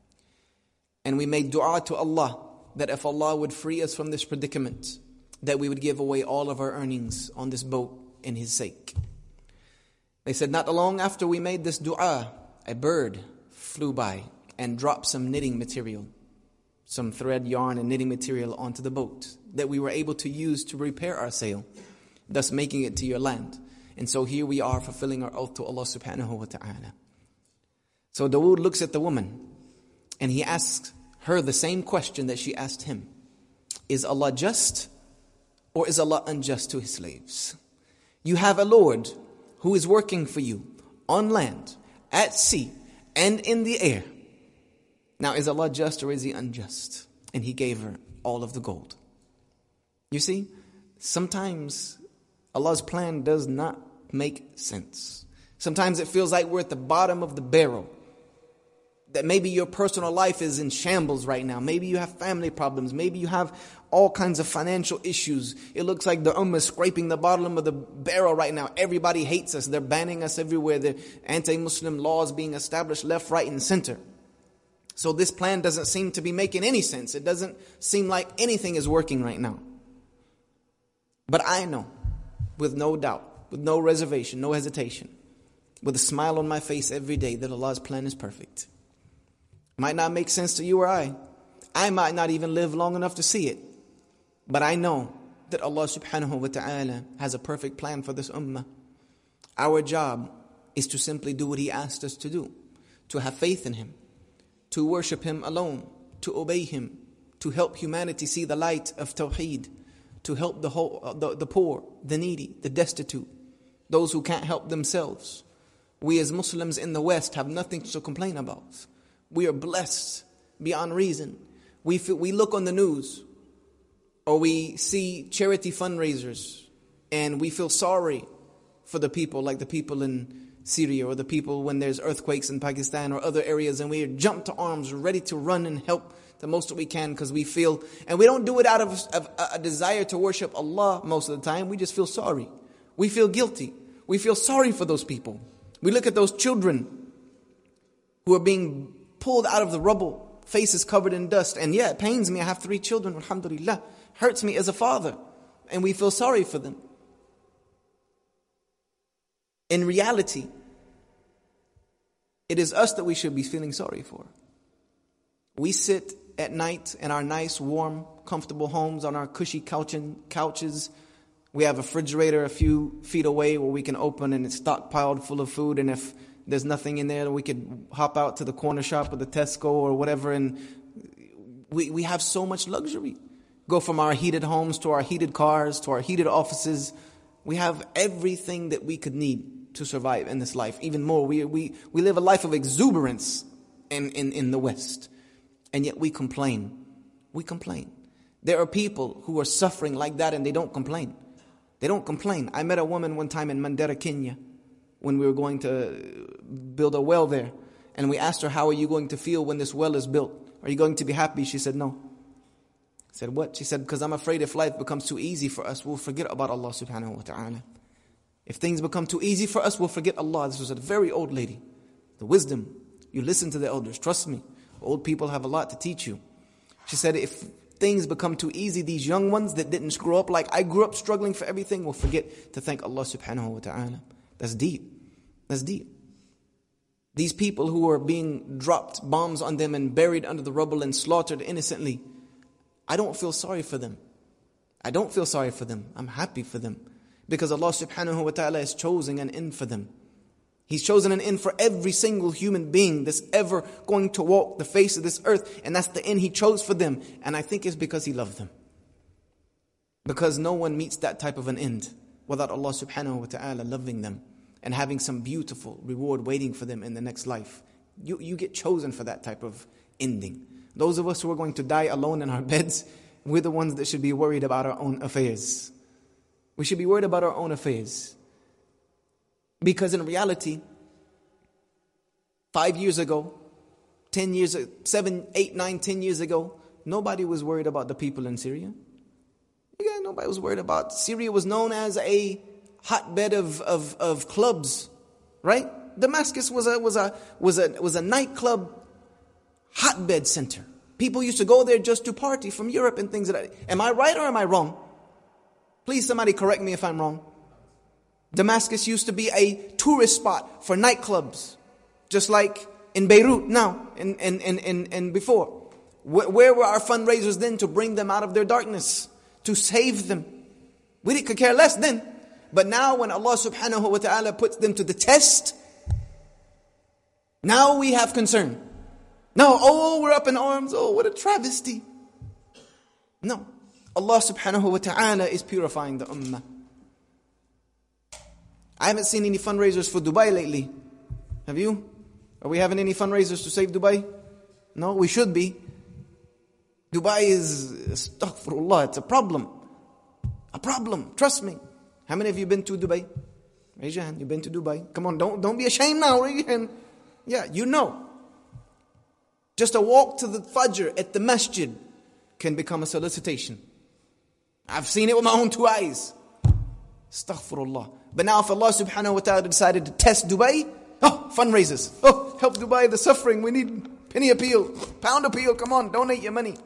And we made dua to Allah that if Allah would free us from this predicament, that we would give away all of our earnings on this boat in His sake. They said, not long after we made this dua, a bird flew by and dropped some knitting material, some thread, yarn, and knitting material onto the boat that we were able to use to repair our sail, thus making it to your land. And so here we are fulfilling our oath to Allah subhanahu wa ta'ala. So Dawood looks at the woman and he asks her the same question that she asked him. Is Allah just or is Allah unjust to His slaves? You have a Lord who is working for you on land, at sea, and in the air. Now, is Allah just or is He unjust? And He gave her all of the gold. You see, sometimes Allah's plan does not make sense. Sometimes it feels like we're at the bottom of the barrel. That maybe your personal life is in shambles right now. Maybe you have family problems. Maybe you have all kinds of financial issues. It looks like the ummah is scraping the bottom of the barrel right now. Everybody hates us. They're banning us everywhere. The anti-Muslim laws being established left, right, and center. So this plan doesn't seem to be making any sense. It doesn't seem like anything is working right now. But I know, with no doubt, with no reservation, no hesitation, with a smile on my face every day, that Allah's plan is perfect. Might not make sense to you or I. I might not even live long enough to see it. But I know that Allah subhanahu wa ta'ala has a perfect plan for this ummah. Our job is to simply do what He asked us to do. To have faith in Him. To worship Him alone. To obey Him. To help humanity see the light of Tawheed. To help the, whole, the, the poor, the needy, the destitute. Those who can't help themselves. We as Muslims in the West have nothing to complain about. We are blessed beyond reason. We feel, we look on the news or we see charity fundraisers and we feel sorry for the people, like the people in Syria or the people when there's earthquakes in Pakistan or other areas, and we jump to arms ready to run and help the most that we can because we feel, and we don't do it out of, of a desire to worship Allah most of the time. We just feel sorry. We feel guilty. We feel sorry for those people. We look at those children who are being pulled out of the rubble, faces covered in dust. And yeah, it pains me. I have three children, alhamdulillah. Hurts me as a father. And we feel sorry for them. In reality, it is us that we should be feeling sorry for. We sit at night in our nice, warm, comfortable homes on our cushy couch and couches, We have a refrigerator a few feet away where we can open and it's stockpiled full of food. And if there's nothing in there, we could hop out to the corner shop or the Tesco or whatever. And we, we have so much luxury. Go from our heated homes to our heated cars to our heated offices. We have everything that we could need to survive in this life. Even more, we we we live a life of exuberance in, in, in the West. And yet we complain. We complain. There are people who are suffering like that and they don't complain. They don't complain. I met a woman one time in Mandera, Kenya, when we were going to build a well there. And we asked her, how are you going to feel when this well is built? Are you going to be happy? She said, no. I said, what? She said, because I'm afraid if life becomes too easy for us, we'll forget about Allah subhanahu wa ta'ala. If things become too easy for us, we'll forget Allah. This was a very old lady. The wisdom. You listen to the elders. Trust me. Old people have a lot to teach you. She said, if things become too easy, these young ones that didn't grow up like I grew up struggling for everything will forget to thank Allah subhanahu wa ta'ala. That's deep. That's deep. These people who are being dropped bombs on them and buried under the rubble and slaughtered innocently, I don't feel sorry for them. I don't feel sorry for them. I'm happy for them. Because Allah subhanahu wa ta'ala has chosen an end for them. He's chosen an end for every single human being that's ever going to walk the face of this earth. And that's the end He chose for them. And I think it's because He loved them. Because no one meets that type of an end without Allah subhanahu wa ta'ala loving them and having some beautiful reward waiting for them in the next life. You, you get chosen for that type of ending. Those of us who are going to die alone in our beds, we're the ones that should be worried about our own affairs. We should be worried about our own affairs. Because in reality, five years ago, ten years, seven, eight, nine, ten years ago, nobody was worried about the people in Syria. Yeah, nobody was worried about. Syria was known as a hotbed of, of, of clubs, right? Damascus was a was a was a was a nightclub hotbed center. People used to go there just to party from Europe and things like that. Am I right or am I wrong? Please, somebody correct me if I'm wrong. Damascus used to be a tourist spot for nightclubs, just like in Beirut now and, and, and, and, and before. Where were our fundraisers then to bring them out of their darkness, to save them? We could care less then. But now when Allah subhanahu wa ta'ala puts them to the test, now we have concern. No, oh, we're up in arms. Oh, what a travesty. No. Allah subhanahu wa ta'ala is purifying the ummah. I haven't seen any fundraisers for Dubai lately. Have you? Are we having any fundraisers to save Dubai? No, we should be. Dubai is, astaghfirullah, it's a problem. A problem, trust me. How many of you been to Dubai? Raise your hand, you've been to Dubai. Come on, don't, don't be ashamed now, raise your hand. Yeah, you know. Just a walk to the Fajr at the masjid can become a solicitation. I've seen it with my own two eyes. Astaghfirullah. But now if Allah subhanahu wa ta'ala decided to test Dubai, oh, fundraisers. Oh, help Dubai, the suffering. We need penny appeal, pound appeal. Come on, donate your money.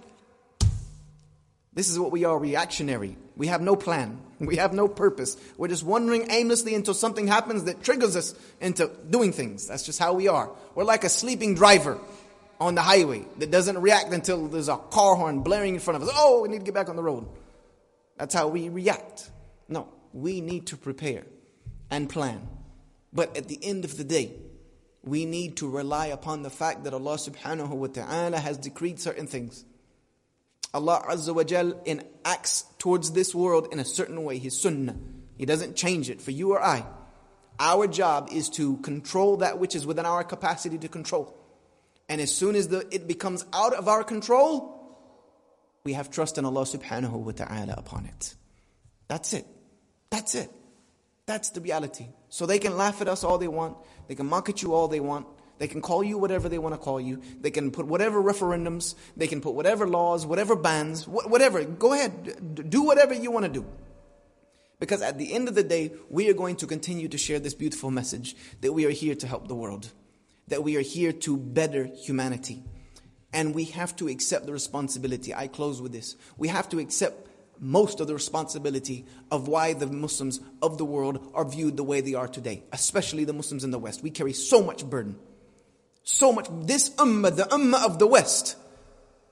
This is what we are, reactionary. We have no plan. We have no purpose. We're just wandering aimlessly until something happens that triggers us into doing things. That's just how we are. We're like a sleeping driver on the highway that doesn't react until there's a car horn blaring in front of us. Oh, we need to get back on the road. That's how we react. No, we need to prepare and plan. But at the end of the day, we need to rely upon the fact that Allah subhanahu wa ta'ala has decreed certain things. Allah Azza wa Jal acts towards this world in a certain way, His sunnah. He doesn't change it for you or I. Our job is to control that which is within our capacity to control. And as soon as the, it becomes out of our control, we have trust in Allah subhanahu wa ta'ala upon it. That's it. That's it. That's the reality. So they can laugh at us all they want. They can mock at you all they want. They can call you whatever they want to call you. They can put whatever referendums. They can put whatever laws, whatever bans, wh- whatever. Go ahead. Do whatever you want to do. Because at the end of the day, we are going to continue to share this beautiful message that we are here to help the world. That we are here to better humanity. And we have to accept the responsibility. I close with this. We have to accept most of the responsibility of why the Muslims of the world are viewed the way they are today. Especially the Muslims in the West. We carry so much burden. So much. This ummah, the ummah of the West.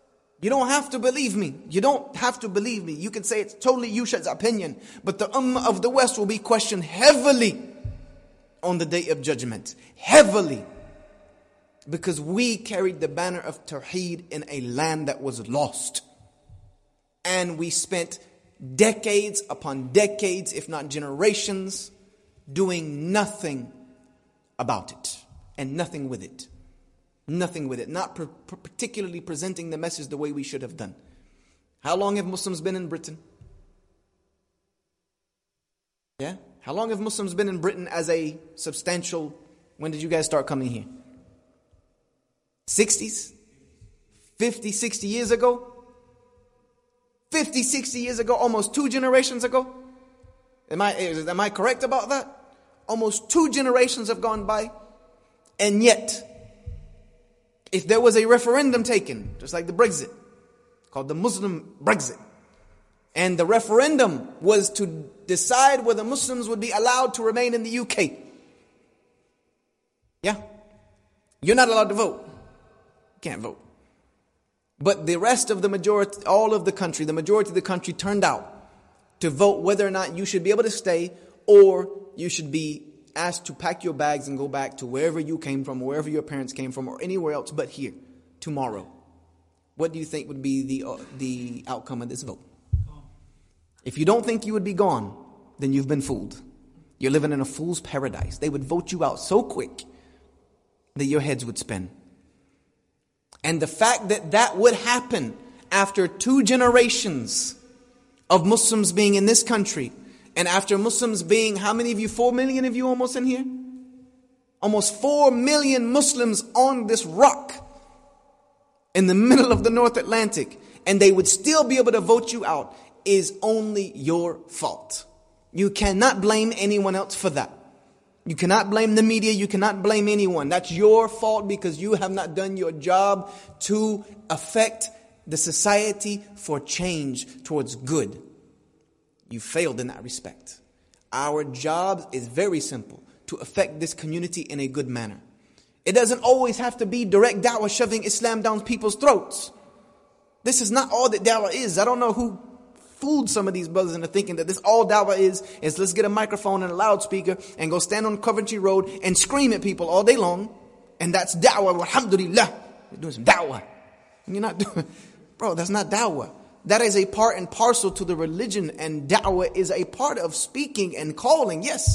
You don't have to believe me. You don't have to believe me. You can say it's totally Yushad's opinion. But the Ummah of the West will be questioned heavily on the Day of Judgment. Heavily. Because we carried the banner of Tawheed in a land that was lost. And we spent decades upon decades, if not generations, doing nothing about it. And nothing with it. Nothing with it. Not per- particularly presenting the message the way we should have done. How long have Muslims been in Britain? Yeah? How long have Muslims been in Britain as a substantial... When did you guys start coming here? sixties? fifty, sixty years ago? fifty, sixty years ago, almost two generations ago? Am I, am I correct about that? Almost two generations have gone by. And yet, if there was a referendum taken, just like the Brexit, called the Muslim Brexit, and the referendum was to decide whether Muslims would be allowed to remain in the U K. Yeah? You're not allowed to vote. You can't vote. But the rest of the majority, all of the country, the majority of the country turned out to vote whether or not you should be able to stay or you should be asked to pack your bags and go back to wherever you came from, or wherever your parents came from, or anywhere else but here, tomorrow. What do you think would be the uh, the outcome of this vote? If you don't think you would be gone, then you've been fooled. You're living in a fool's paradise. They would vote you out so quick that your heads would spin. And the fact that that would happen after two generations of Muslims being in this country, and after Muslims being, how many of you, four million of you almost in here? Almost four million Muslims on this rock in the middle of the North Atlantic, and they would still be able to vote you out, is only your fault. You cannot blame anyone else for that. You cannot blame the media. You cannot blame anyone. That's your fault because you have not done your job to affect the society for change towards good. You failed in that respect. Our job is very simple, to affect this community in a good manner. It doesn't always have to be direct da'wah shoving Islam down people's throats. This is not all that da'wah is. I don't know who fooled some of these brothers into thinking that this all da'wah is, is let's get a microphone and a loudspeaker and go stand on Coventry Road and scream at people all day long. And that's da'wah, alhamdulillah. You're doing some da'wah. And you're not doing, bro, that's not da'wah. That is a part and parcel to the religion, and da'wah is a part of speaking and calling, yes.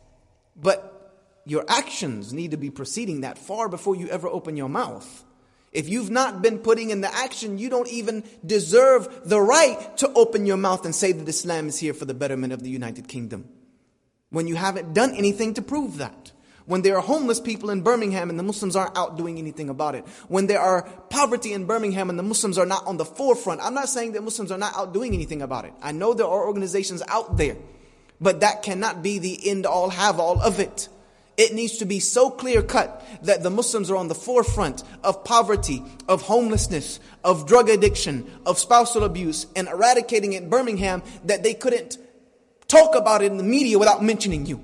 But your actions need to be preceding that far before you ever open your mouth. If you've not been putting in the action, you don't even deserve the right to open your mouth and say that Islam is here for the betterment of the United Kingdom, when you haven't done anything to prove that. When there are homeless people in Birmingham and the Muslims aren't out doing anything about it. When there are poverty in Birmingham and the Muslims are not on the forefront. I'm not saying that Muslims are not out doing anything about it. I know there are organizations out there. But that cannot be the end all have all of it. It needs to be so clear cut that the Muslims are on the forefront of poverty, of homelessness, of drug addiction, of spousal abuse, and eradicating it in Birmingham, that they couldn't talk about it in the media without mentioning you.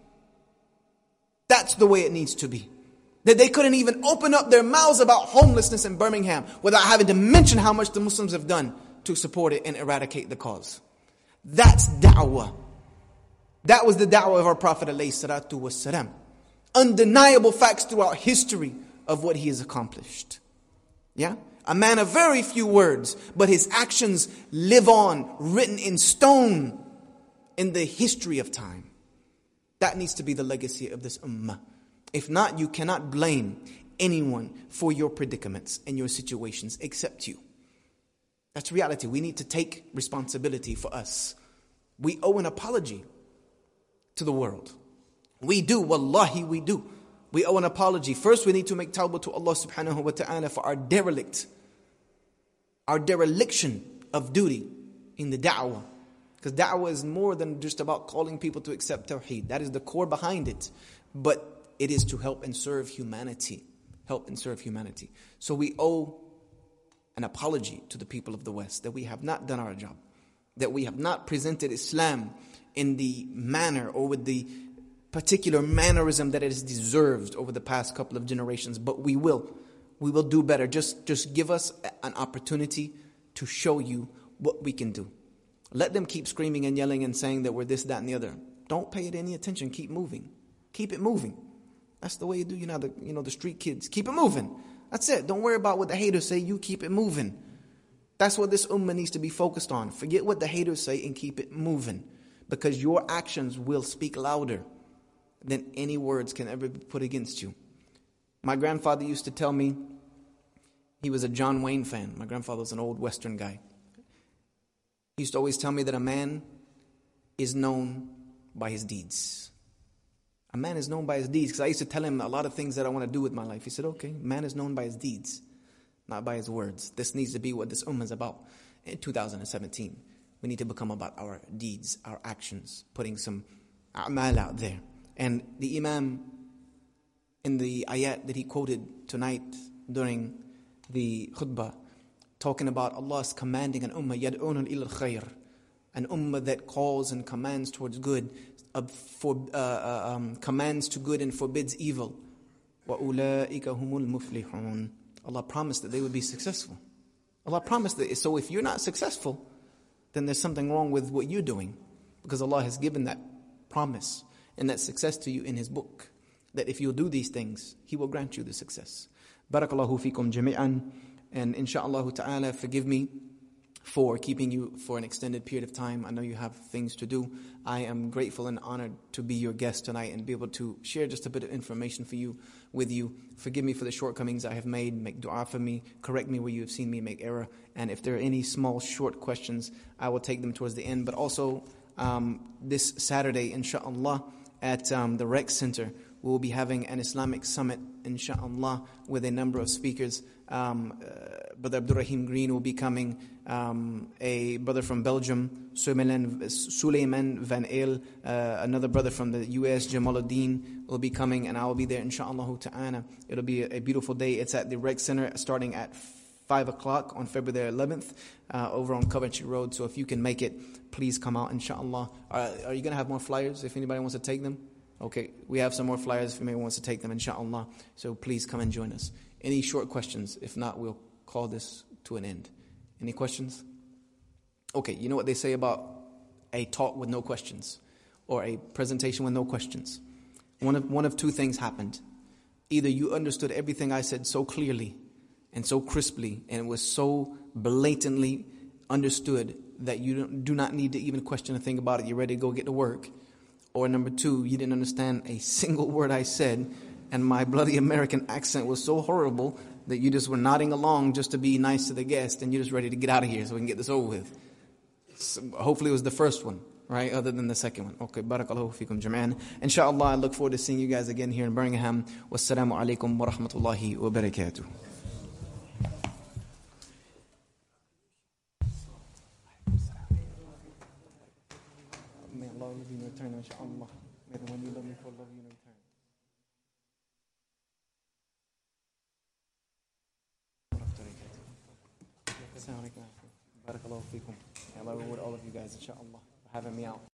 That's the way it needs to be. That they couldn't even open up their mouths about homelessness in Birmingham without having to mention how much the Muslims have done to support it and eradicate the cause. That's da'wah. That was the da'wah of our Prophet alayhi salatu wassalam. Undeniable facts throughout history of what he has accomplished. Yeah? A man of very few words, but his actions live on, written in stone in the history of time. That needs to be the legacy of this ummah. If not, you cannot blame anyone for your predicaments and your situations except you. That's reality. We need to take responsibility for us. We owe an apology to the world. We do, wallahi we do. We owe an apology. First we need to make tawbah to Allah subhanahu wa ta'ala for our derelict, our dereliction of duty in the da'wah. Because da'wah is more than just about calling people to accept tawheed. That is the core behind it. But it is to help and serve humanity. Help and serve humanity. So we owe an apology to the people of the West that we have not done our job. That we have not presented Islam in the manner or with the particular mannerism that it has deserved over the past couple of generations. But we will. We will do better. Just, just give us an opportunity to show you what we can do. Let them keep screaming and yelling and saying that we're this, that, and the other. Don't pay it any attention. Keep moving. Keep it moving. That's the way you do, you know, the, you know, the street kids. Keep it moving. That's it. Don't worry about what the haters say. You keep it moving. That's what this ummah needs to be focused on. Forget what the haters say and keep it moving. Because your actions will speak louder than any words can ever be put against you. My grandfather used to tell me, he was a John Wayne fan. My grandfather was an old Western guy. He used to always tell me that a man is known by his deeds. A man is known by his deeds. Because I used to tell him a lot of things that I want to do with my life. He said, okay, man is known by his deeds, not by his words. This needs to be what this ummah is about. In two thousand seventeen, we need to become about our deeds, our actions, putting some a'mal out there. And the Imam, in the ayat that he quoted tonight during the khutbah, talking about Allah's commanding an ummah, yad'una ila al-khayr, an ummah that calls and commands towards good, uh, for, uh, uh, um, commands to good and forbids evil. وَأُولَٰئِكَ هُمُ الْمُفْلِحُونَ. Allah promised that they would be successful. Allah promised that. So if you're not successful, then there's something wrong with what you're doing. Because Allah has given that promise and that success to you in His book. That if you'll do these things, He will grant you the success. Barakallahu fikum jami'an. And insha'Allah ta'ala, forgive me for keeping you for an extended period of time. I know you have things to do. I am grateful and honored to be your guest tonight and be able to share just a bit of information for you, with you. Forgive me for the shortcomings I have made. Make dua for me. Correct me where you have seen me make error. And if there are any small short questions, I will take them towards the end. But also, um, this Saturday, insha'Allah, at um, the Rec Center, we will be having an Islamic summit, insha'Allah, with a number of speakers. Um, uh, Brother Abdurrahim Green will be coming, um, a brother from Belgium, Suleiman Van Ale, uh, another brother from the U S, Jamaluddin, will be coming, and I will be there, insha'Allah ta'ala. It'll be a, a beautiful day. It's at the Rec Center starting at five o'clock on February eleventh, uh, over on Coventry Road. So if you can make it, please come out, insha'Allah. Uh, are you going to have more flyers if anybody wants to take them? Okay, we have some more flyers if anybody wants to take them, insha'Allah. So please come and join us. Any short questions? If not, we'll call this to an end. Any questions? Okay, you know what they say about a talk with no questions, or a presentation with no questions. One of, one of two things happened. Either you understood everything I said so clearly and so crisply, and it was so blatantly understood that you don't, do not need to even question a thing about it. You're ready to go get to work. Or number two, you didn't understand a single word I said, and my bloody American accent was so horrible that you just were nodding along just to be nice to the guest, and you're just ready to get out of here so we can get this over with. So hopefully it was the first one, right, other than the second one. Okay, barakallahu fikum jam'an. Insha'Allah, I look forward to seeing you guys again here in Birmingham. Wassalamu alaikum wa rahmatullahi wa barakatuh. May Allah love you in return, insha'Allah. May the one you love me for love you in return. Barakallahu feekum. Allah reward all of you guys, inshaAllah, for having me out.